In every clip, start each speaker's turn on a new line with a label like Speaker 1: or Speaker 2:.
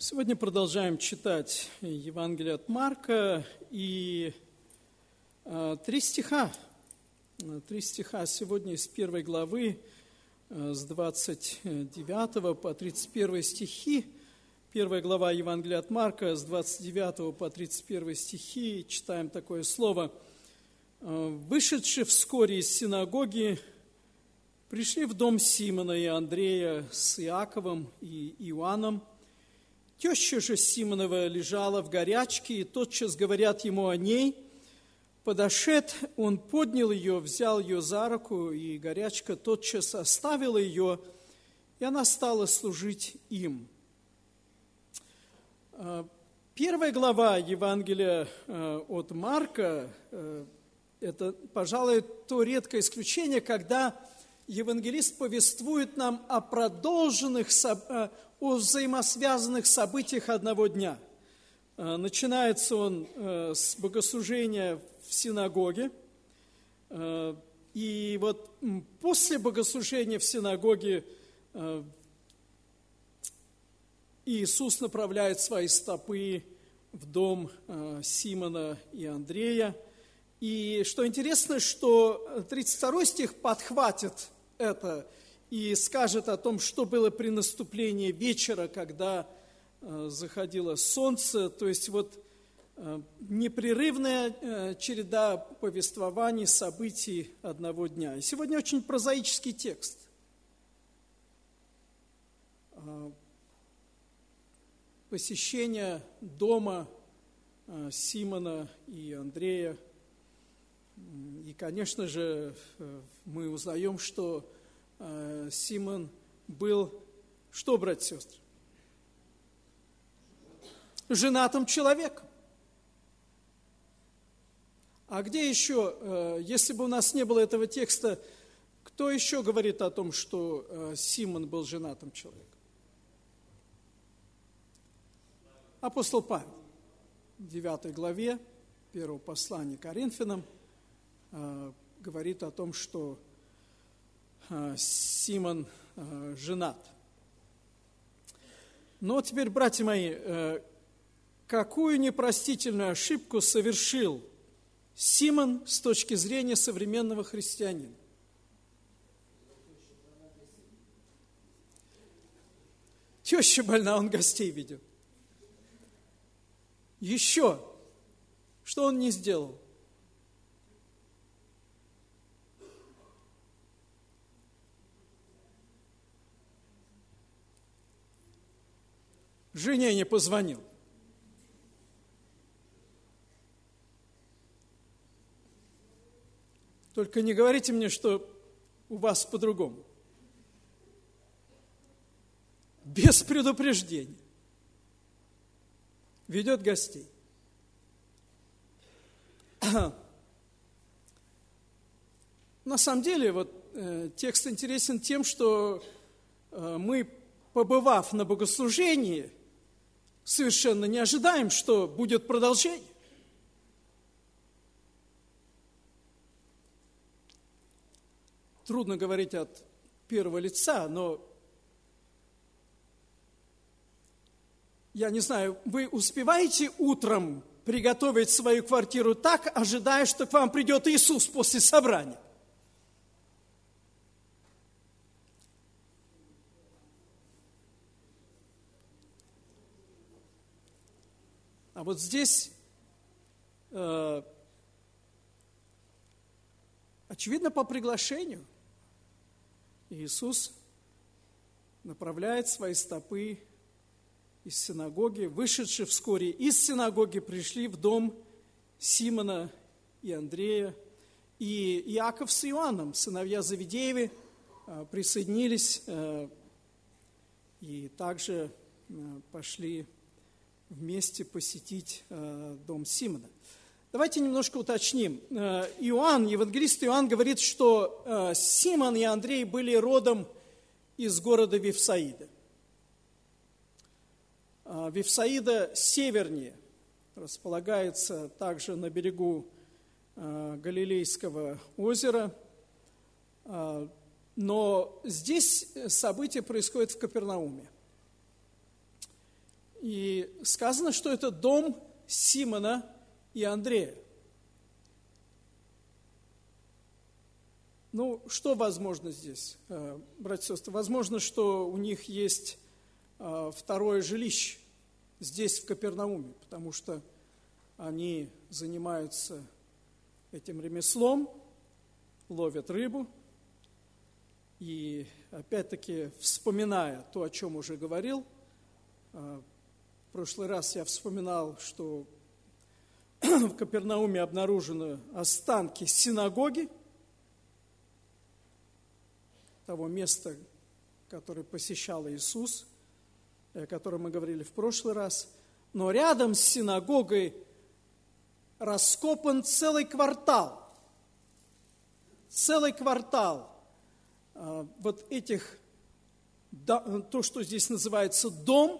Speaker 1: Сегодня продолжаем читать Евангелие от Марка и три стиха сегодня из 1 главы с 29 по 31 стихи. 1 глава Евангелия от Марка с 29 по 31 стихи, читаем такое слово. «Вышедши вскоре из синагоги, пришли в дом Симона и Андрея с Иаковом и Иоанном. Теща же Симонова лежала в горячке, и тотчас говорят ему о ней. Подошед, он поднял ее, взял ее за руку, и горячка тотчас оставила ее, и она стала служить им». Первая глава Евангелия от Марка – это, пожалуй, то редкое исключение, когда евангелист повествует нам о продолженных, о взаимосвязанных событиях одного дня. Начинается он с богослужения в синагоге, и вот после богослужения в синагоге Иисус направляет свои стопы в дом Симона и Андрея. И что интересно, что 32 стих подхватит это и скажет о том, что было при наступлении вечера, когда заходило солнце. То есть вот непрерывная череда повествований, событий одного дня. И сегодня очень прозаический текст. Посещение дома Симона и Андрея. И, конечно же, мы узнаем, что Симон был, что, братья и сестры? Женатым человеком. А где еще, если бы у нас не было этого текста, кто еще говорит о том, что Симон был женатым человеком? Апостол Павел в 9 главе 1 послания Коринфянам говорит о том, что Симон женат. Но теперь, братья мои, какую непростительную ошибку совершил Симон с точки зрения современного христианина? Теща больна, он гостей ведет. Еще, что он не сделал? Жене не позвонил. Только не говорите мне, что у вас по-другому. Без предупреждения. Ведет гостей. На самом деле, вот текст интересен тем, что мы, побывав на богослужении, совершенно не ожидаем, что будет продолжение. Трудно говорить от первого лица, но я не знаю, вы успеваете утром приготовить свою квартиру так, ожидая, что к вам придет Иисус после собрания? А вот здесь, очевидно, по приглашению Иисус направляет свои стопы из синагоги. Вышедши вскоре из синагоги, пришли в дом Симона и Андрея. И Иаков с Иоанном, сыновья Завидеевы, присоединились и также пошли вместе посетить дом Симона. Давайте немножко уточним. Евангелист Иоанн говорит, что Симон и Андрей были родом из города Вифсаида. Вифсаида севернее, располагается также на берегу Галилейского озера, но здесь события происходят в Капернауме. И сказано, что это дом Симона и Андрея. Ну, что возможно здесь, братья и сестры? Возможно, что у них есть второе жилище здесь, в Капернауме, потому что они занимаются этим ремеслом, ловят рыбу. И опять-таки, вспоминая то, о чем уже говорил, в прошлый раз я вспоминал, что в Капернауме обнаружены останки синагоги, того места, которое посещал Иисус, о котором мы говорили в прошлый раз. Но рядом с синагогой раскопан целый квартал вот этих, то, что здесь называется дом,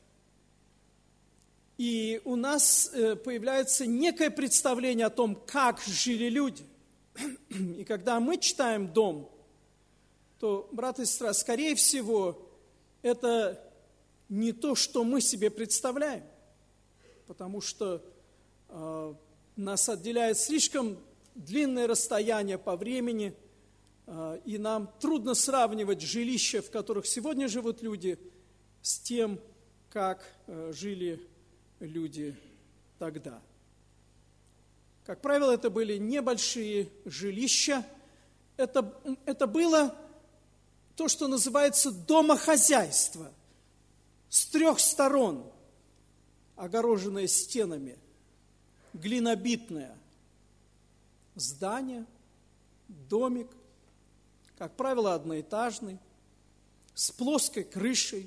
Speaker 1: и у нас появляется некое представление о том, как жили люди. И когда мы читаем «дом», то, брат и сестра, скорее всего, это не то, что мы себе представляем, потому что нас отделяет слишком длинное расстояние по времени, и нам трудно сравнивать жилища, в которых сегодня живут люди, с тем, как жили люди тогда. Как правило, это были небольшие жилища, это было то, что называется домохозяйство, с 3 сторон, огороженное стенами, глинобитное здание, домик, как правило, одноэтажный, с плоской крышей.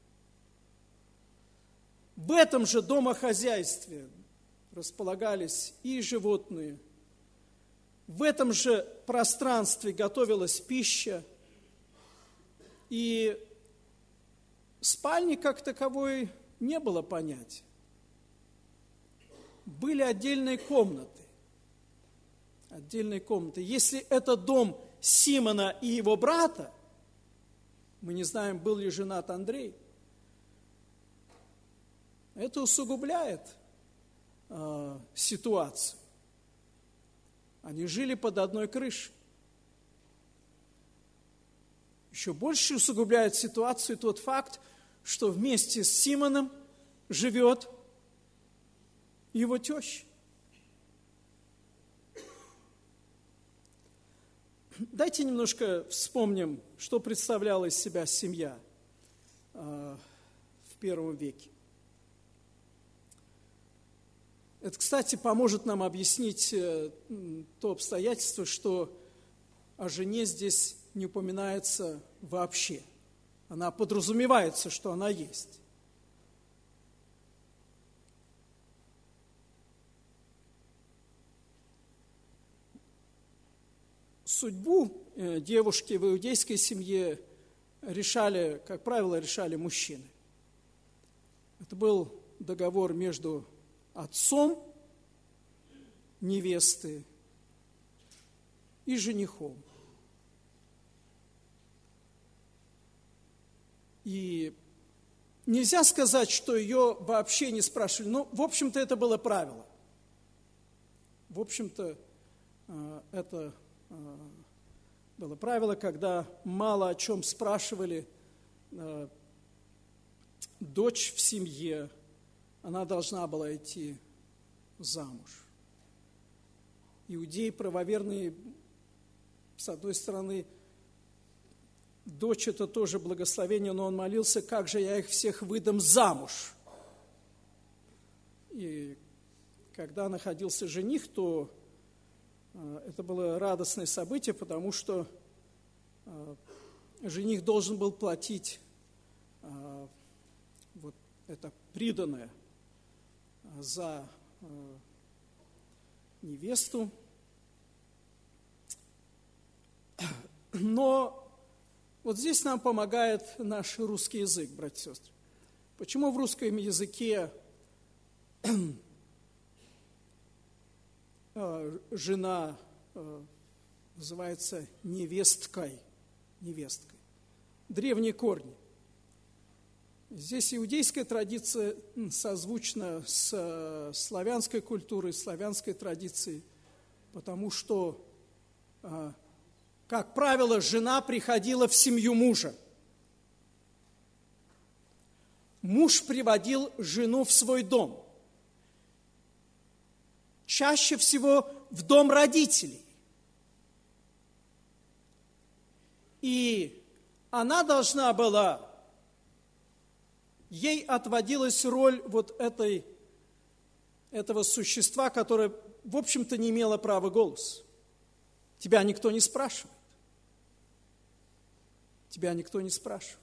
Speaker 1: В этом же домохозяйстве располагались и животные, в этом же пространстве готовилась пища, и спальни как таковой не было понятия. Были отдельные комнаты. Если это дом Симона и его брата, мы не знаем, был ли женат Андрей, это усугубляет ситуацию. Они жили под одной крышей. Еще больше усугубляет ситуацию тот факт, что вместе с Симоном живет его теща. Дайте немножко вспомним, что представляла из себя семья в первом веке. Это, кстати, поможет нам объяснить то обстоятельство, что о жене здесь не упоминается вообще. Она подразумевается, что она есть. Судьбу девушки в иудейской семье решали, как правило, мужчины. Это был договор между отцом невесты и женихом. И нельзя сказать, что ее вообще не спрашивали. Но, в общем-то, это было правило. В общем-то, это было правило, когда мало о чем спрашивали, дочь в семье, она должна была идти замуж. Иудеи правоверные, с одной стороны, дочь – это тоже благословение, но он молился, как же я их всех выдам замуж. И когда находился жених, то это было радостное событие, потому что жених должен был платить вот это приданое за невесту. Но вот здесь нам помогает наш русский язык, братья и сестры. Почему в русском языке жена называется невесткой? Древние корни. Здесь иудейская традиция созвучна с славянской культурой, славянской традицией, потому что, как правило, жена приходила в семью мужа. Муж приводил жену в свой дом. Чаще всего в дом родителей. И она должна была, ей отводилась роль вот этого существа, которое, в общем-то, не имело права голоса. Тебя никто не спрашивает. Тебя никто не спрашивает.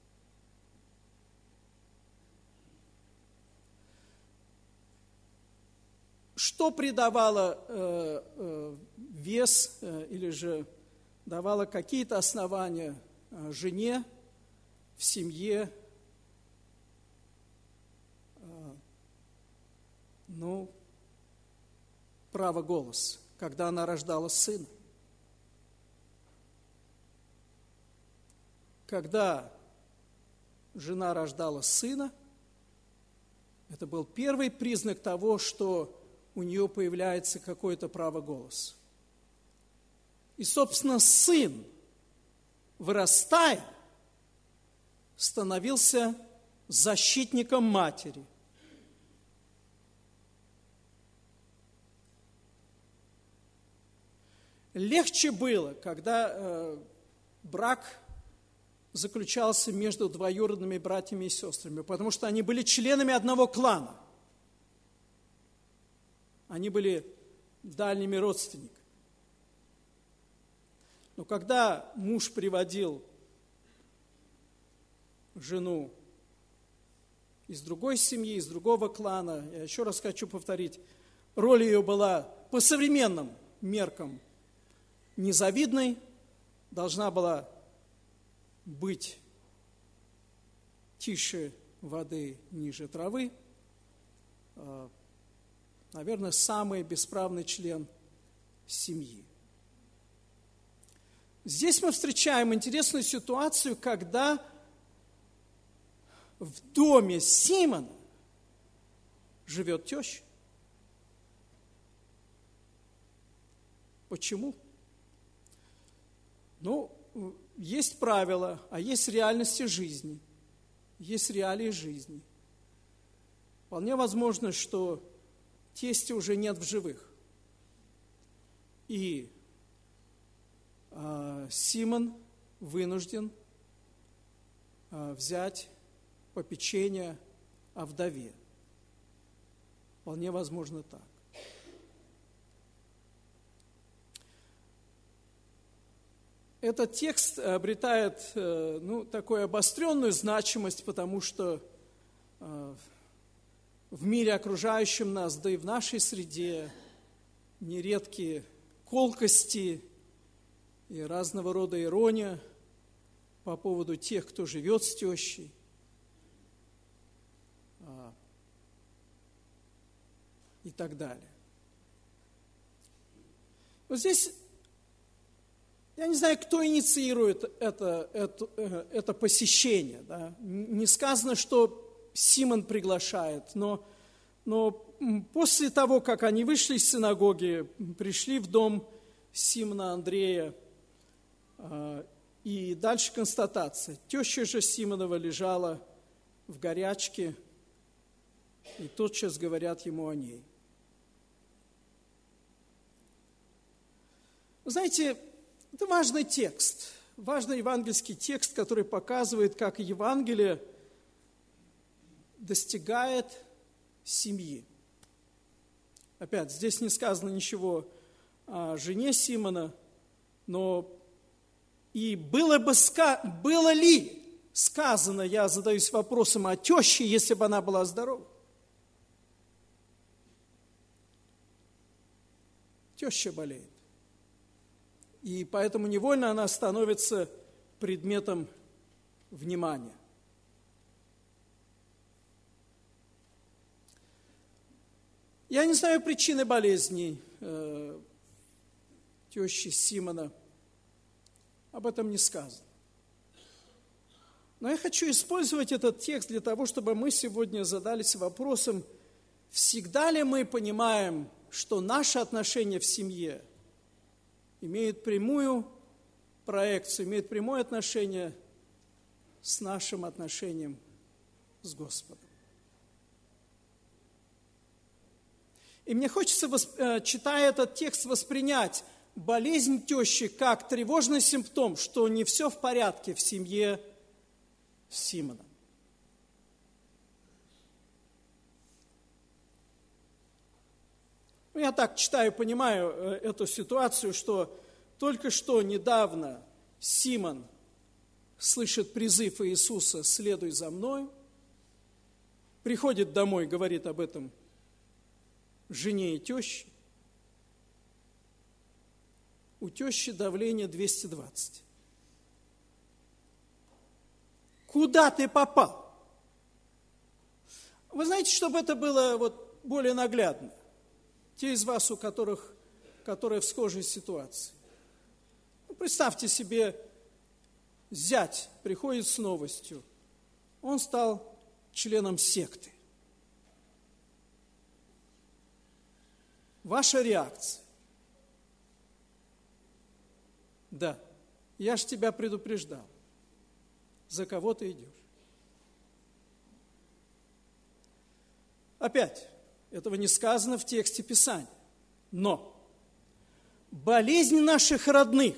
Speaker 1: Что придавало вес или же давало какие-то основания жене в семье? Право голоса, когда она рождала сына. Когда жена рождала сына, это был первый признак того, что у нее появляется какое-то право голоса. И, собственно, сын, вырастая, становился защитником матери. Легче было, когда брак заключался между двоюродными братьями и сестрами, потому что они были членами одного клана. Они были дальними родственниками. Но когда муж приводил жену из другой семьи, из другого клана, я еще раз хочу повторить, роль ее была по современным меркам незавидной, должна была быть тише воды, ниже травы, наверное, самый бесправный член семьи. Здесь мы встречаем интересную ситуацию, когда в доме Симона живет теща. Почему? Есть правила, а есть реальности жизни, есть реалии жизни. Вполне возможно, что тестя уже нет в живых. И Симон вынужден взять попечение о вдове. Вполне возможно так. Этот текст обретает такую обостренную значимость, потому что в мире, окружающем нас, да и в нашей среде, нередки колкости и разного рода ирония по поводу тех, кто живет с тещей. И так далее. Вот здесь, я не знаю, кто инициирует это посещение. Да? Не сказано, что Симон приглашает, но после того, как они вышли из синагоги, пришли в дом Симона Андрея, и дальше констатация. Теща же Симонова лежала в горячке, и тотчас говорят ему о ней. Вы знаете, это важный текст, важный евангельский текст, который показывает, как Евангелие достигает семьи. Опять, здесь не сказано ничего о жене Симона, но и было ли сказано, я задаюсь вопросом, о теще, если бы она была здорова? Теща болеет. И поэтому невольно она становится предметом внимания. Я не знаю причины болезней тещи Симона. Об этом не сказано. Но я хочу использовать этот текст для того, чтобы мы сегодня задались вопросом, всегда ли мы понимаем, что наши отношения в семье имеют прямую проекцию, имеют прямое отношение с нашим отношением с Господом. И мне хочется, читая этот текст, воспринять болезнь тещи как тревожный симптом, что не все в порядке в семье Симона. Я так читаю, понимаю эту ситуацию, что только что недавно Симон слышит призыв Иисуса «Следуй за мной», приходит домой, говорит об этом жене и теще. У тещи давление 220. Куда ты попал? Вы знаете, чтобы это было более наглядно, те из вас, которые в схожей ситуации. Представьте себе, зять приходит с новостью, он стал членом секты. Ваша реакция? Да, я ж тебя предупреждал. За кого ты идешь? Опять, этого не сказано в тексте Писания. Но болезнь наших родных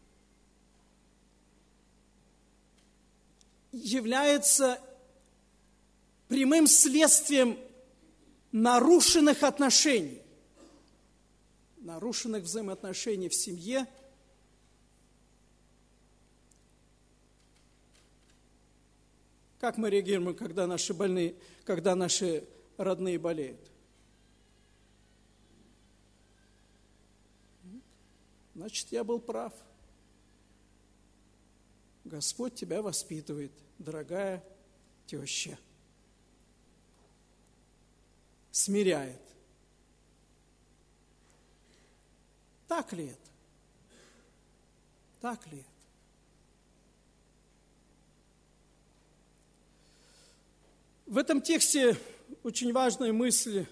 Speaker 1: является прямым следствием нарушенных отношений, нарушенных взаимоотношений в семье. Как мы реагируем, когда наши родные болеют? Значит, я был прав. Господь тебя воспитывает, дорогая теща. Смиряет. Так ли это? Так ли это? В этом тексте очень важная мысль,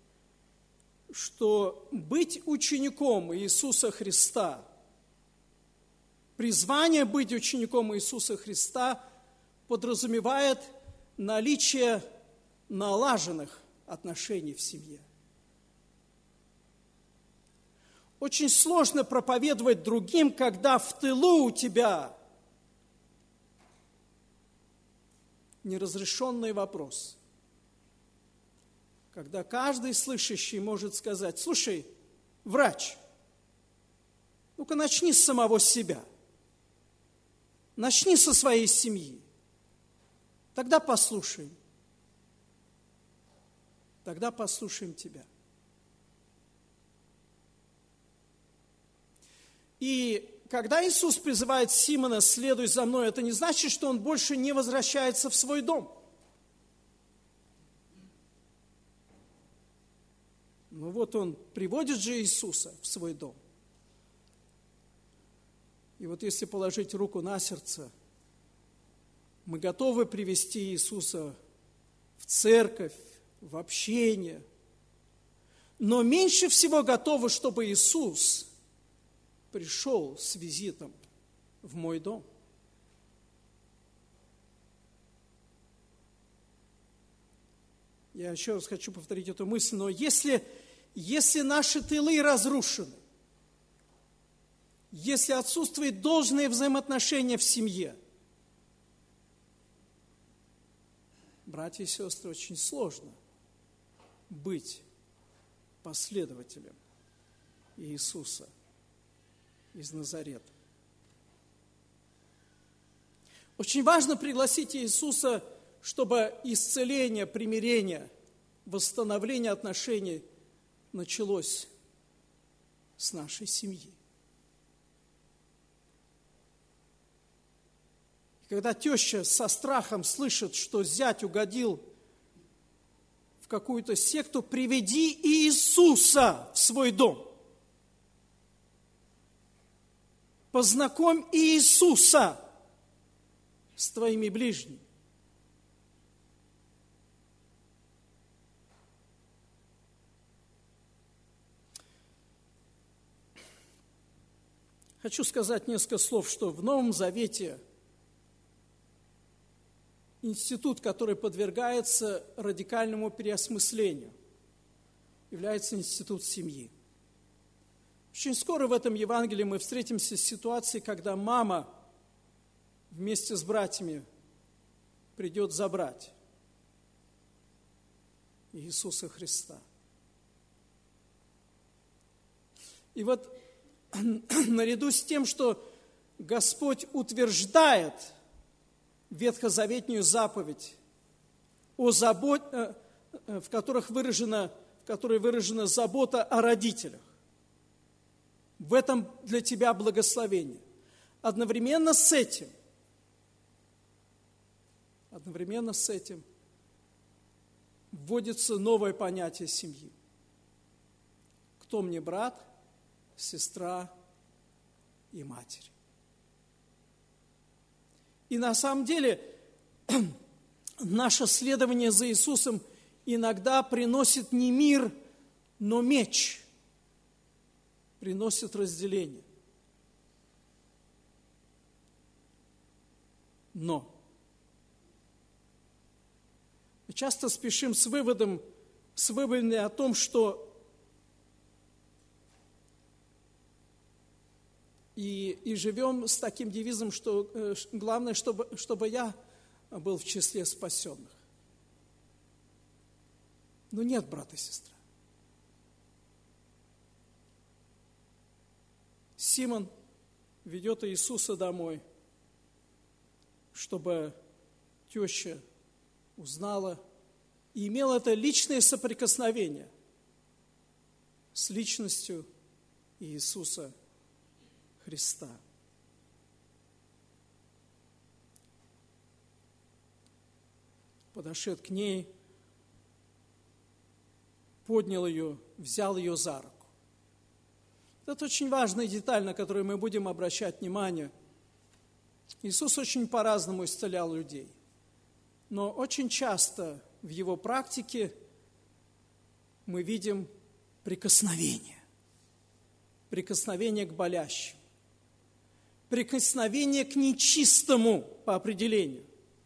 Speaker 1: что быть учеником Иисуса Христа, призвание быть учеником Иисуса Христа подразумевает наличие налаженных отношений в семье. Очень сложно проповедовать другим, когда в тылу у тебя неразрешенный вопрос. Когда каждый слышащий может сказать: слушай, врач, ну-ка начни с самого себя. Начни со своей семьи. Тогда послушаем. Тогда послушаем тебя. И когда Иисус призывает Симона «следуй за мной», это не значит, что он больше не возвращается в свой дом. Ну вот он приводит же Иисуса в свой дом. И вот если положить руку на сердце, мы готовы привести Иисуса в церковь, в общение, но меньше всего готовы, чтобы Иисус пришел с визитом в мой дом. Я еще раз хочу повторить эту мысль, но если наши тылы разрушены, если отсутствует должное взаимоотношение в семье, братья и сестры, очень сложно быть последователем Иисуса из Назарета. Очень важно пригласить Иисуса, чтобы исцеление, примирение, восстановление отношений началось с нашей семьи. И когда теща со страхом слышит, что зять угодил в какую-то секту, приведи Иисуса в свой дом. Познакомь Иисуса с твоими ближними. Хочу сказать несколько слов, что в Новом Завете институт, который подвергается радикальному переосмыслению, является институт семьи. Очень скоро в этом Евангелии мы встретимся с ситуацией, когда мама вместе с братьями придет забрать Иисуса Христа. И вот наряду с тем, что Господь утверждает ветхозаветную заповедь, в которой выражена забота о родителях, в этом для тебя благословение. Одновременно с этим вводится новое понятие семьи. Кто мне брат, сестра и матерь. И на самом деле наше следование за Иисусом иногда приносит не мир, но меч, приносит разделение. Но мы часто спешим с выводами о том, что и живем с таким девизом, что главное, чтобы я был в числе спасенных. Но нет, брат и сестра. Симон ведет Иисуса домой, чтобы теща узнала и имела это личное соприкосновение с личностью Иисуса Христа. Подошед к ней, поднял ее, взял ее за руку. Это очень важная деталь, на которую мы будем обращать внимание. Иисус очень по-разному исцелял людей, но очень часто в Его практике мы видим прикосновение к болящим, прикосновение к нечистому по определению.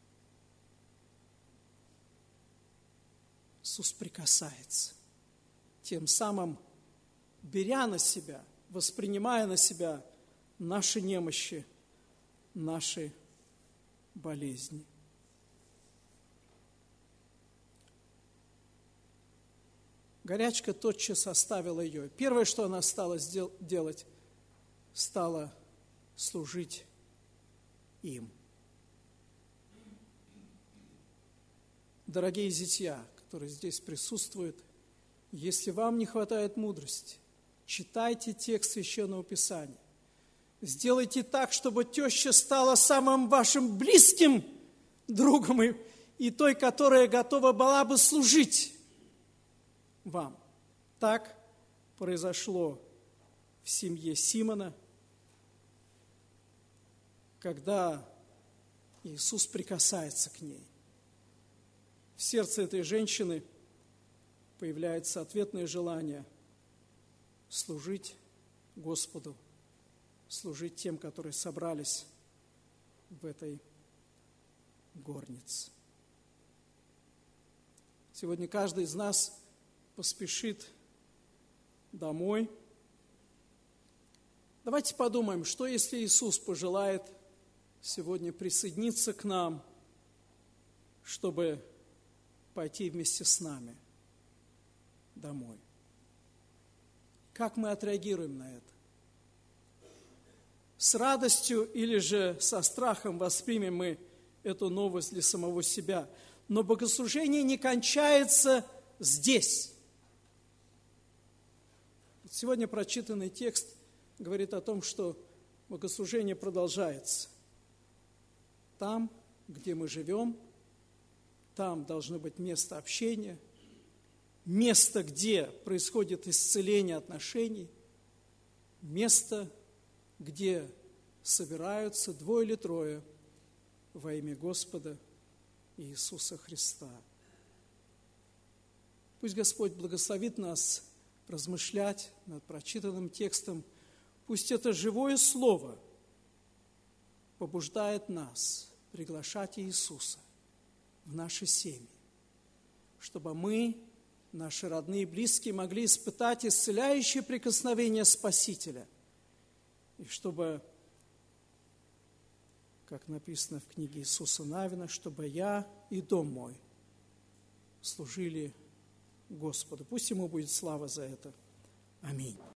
Speaker 1: Иисус прикасается, тем самым беря на себя, воспринимая на себя наши немощи, наши болезни. Горячка тотчас оставила ее. Первое, что она стала делать, стала служить им. Дорогие зятья, которые здесь присутствуют, если вам не хватает мудрости, читайте текст Священного Писания. Сделайте так, чтобы теща стала самым вашим близким другом и той, которая готова была бы служить вам. Так произошло в семье Симона, когда Иисус прикасается к ней. В сердце этой женщины появляется ответное желание служить Господу, служить тем, которые собрались в этой горнице. Сегодня каждый из нас поспешит домой. Давайте подумаем, что если Иисус пожелает сегодня присоединиться к нам, чтобы пойти вместе с нами домой. Как мы отреагируем на это? С радостью или же со страхом воспримем мы эту новость для самого себя? Но богослужение не кончается здесь. Сегодня прочитанный текст говорит о том, что богослужение продолжается. Там, где мы живем, там должно быть место общения, место, где происходит исцеление отношений, место, где собираются двое или трое во имя Господа Иисуса Христа. Пусть Господь благословит нас размышлять над прочитанным текстом. Пусть это живое слово побуждает нас приглашать Иисуса в наши семьи, чтобы мы, наши родные и близкие, могли испытать исцеляющее прикосновение Спасителя, и чтобы, как написано в книге Иисуса Навина, чтобы я и дом мой служили Господу. Пусть Ему будет слава за это. Аминь.